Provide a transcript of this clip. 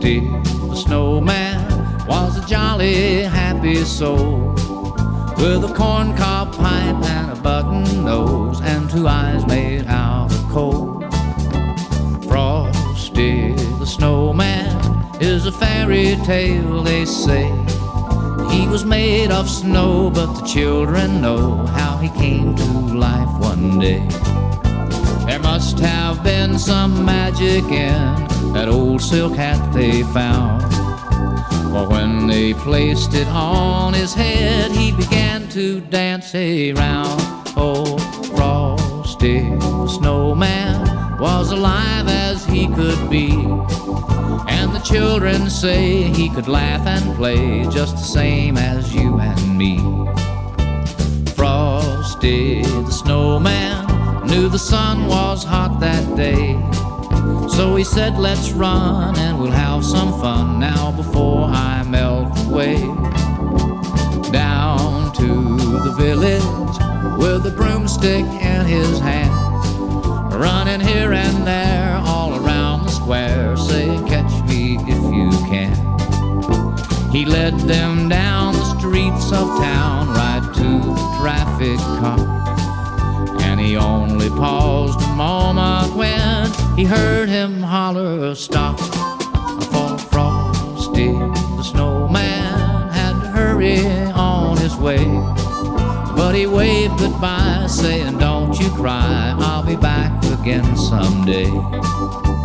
Frosty the Snowman was a jolly, happy soul, with a corncob pipe and a button nose and two eyes made out of coal. Frosty the Snowman is a fairy tale, they say. He was made of snow, but the children know how he came to life one day. There must have been some magic in that old silk hat they found, for when they placed it on his head, he began to dance around. Oh, Frosty the Snowman was alive as he could be, and the children say he could laugh and play just the same as you and me. Frosty the Snowman knew the sun was hot that day, so he said, let's run and we'll have some fun now before I melt away. Down to the village with a broomstick in his hand, running here and there all around the square, saying, catch me if you can. He led them down the streets of town right to the traffic cop, and he only paused a moment when he heard him holler, stop. For Frosty the Snowman had to hurry on his way, but he waved goodbye, saying, don't you cry, I'll be back again someday.